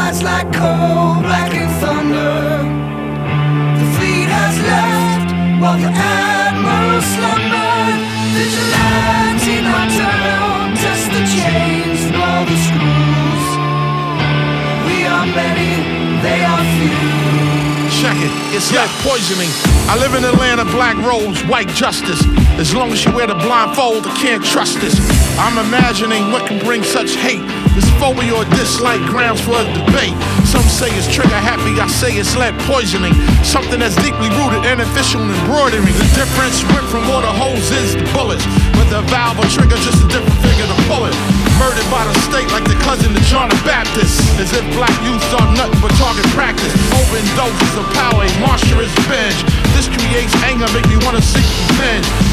eyes like cold blackened thunder. The fleet has left while the admiral slumbered. Vigilante nocturnal, test the chains and all the screws. We are many, they are few. Check it, it's lead poisoning. I live in a land of black robes, white justice. As long as you wear the blindfold, I can't trust this. I'm imagining what can bring such hate. This phobia or dislike grounds for a debate. Some say it's trigger happy, I say it's lead poisoning. Something that's deeply rooted in official embroidery. The difference went from water hoses to bullets. But the valve or trigger just a different figure to pull it. Murdered by the state like the cousin to John the Baptist. As if black youth are nothing but target practice. Open doses of power, a monstrous binge. This creates anger, make me wanna seek revenge.